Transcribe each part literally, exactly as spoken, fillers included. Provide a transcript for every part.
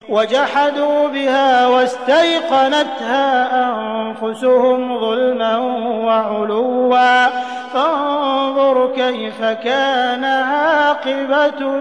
وجحدوا بها واستيقنتها أنفسهم ظلما وعلوا فانظر كيف كان عاقبة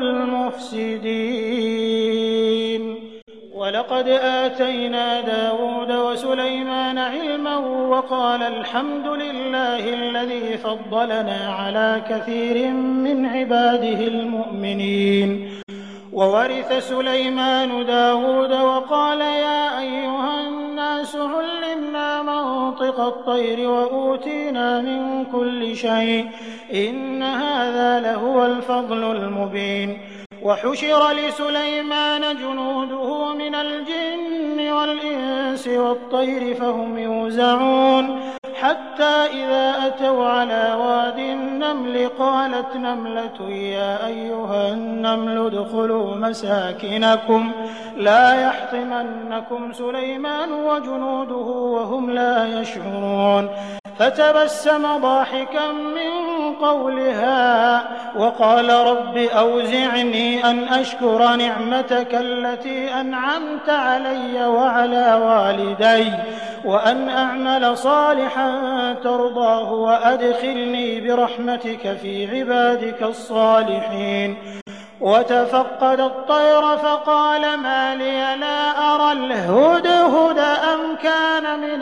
المفسدين. ولقد آتينا داود وسليمان علما وقال الحمد لله الذي فضلنا على كثير من عباده المؤمنين. وورث سليمان داود وقال يا أيها الناس علمنا منطق الطير وأوتينا من كل شيء إن هذا لهو الفضل المبين. وحشر لسليمان جنوده من الجن والإنس والطير فهم يوزعون حتى إذا أتوا على واد النمل قالت نملة يا أيها النمل ادخلوا مساكنكم لا يحطمنكم سليمان وجنوده وهم لا يشعرون. فتبسم ضاحكا من قولها وقال رب أوزعني أن أشكر نعمتك التي أنعمت علي وعلى والدي وأن أعمل صالحا ترضاه وأدخلني برحمتك في عبادك الصالحين. وتفقد الطير فقال ما لي لا أرى الهدهد أم كان من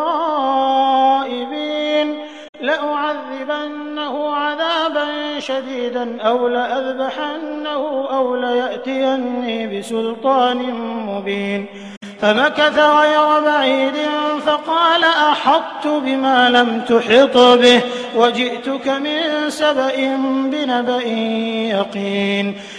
الغائبين لأعذبنه عذابا شديدا أو لأذبحنه أو ليأتيني بسلطان مبين. فمكث غير بعيد فقال أحطت بما لم تحط به وجئتك من سبأ بنبأ يقين.